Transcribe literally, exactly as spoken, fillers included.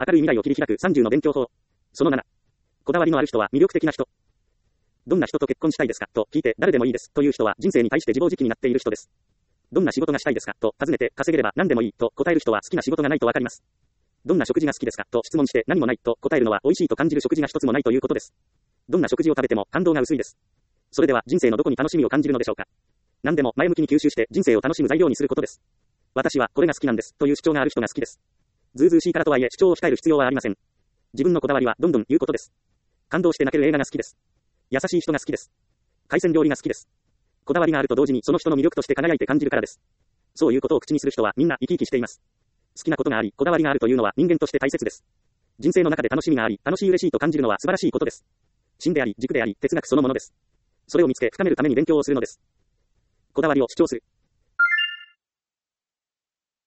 明るい未来を切り開くさんじゅうの勉強法。そのなな。こだわりのある人は魅力的な人。どんな人と結婚したいですかと聞いて誰でもいいですという人は人生に対して自暴自棄になっている人です。どんな仕事がしたいですかと尋ねて稼げれば何でもいいと答える人は好きな仕事がないとわかります。どんな食事が好きですかと質問して何もないと答えるのは美味しいと感じる食事が一つもないということです。どんな食事を食べても感動が薄いです。それでは人生のどこに楽しみを感じるのでしょうか。何でも前向きに吸収して人生を楽しむ材料にすることです。私はこれが好きなんですという主張がある人が好きです。ずうずうしいからとはいえ主張を控える必要はありません。自分のこだわりはどんどん言うことです。感動して泣ける映画が好きです。優しい人が好きです。海鮮料理が好きです。こだわりがあると同時にその人の魅力として輝いて感じるからです。そういうことを口にする人はみんな生き生きしています。好きなことがあり、こだわりがあるというのは人間として大切です。人生の中で楽しみがあり、楽しい嬉しいと感じるのは素晴らしいことです。芯であり、軸であり、哲学そのものです。それを見つけ深めるために勉強をするのです。こだわりを主張する。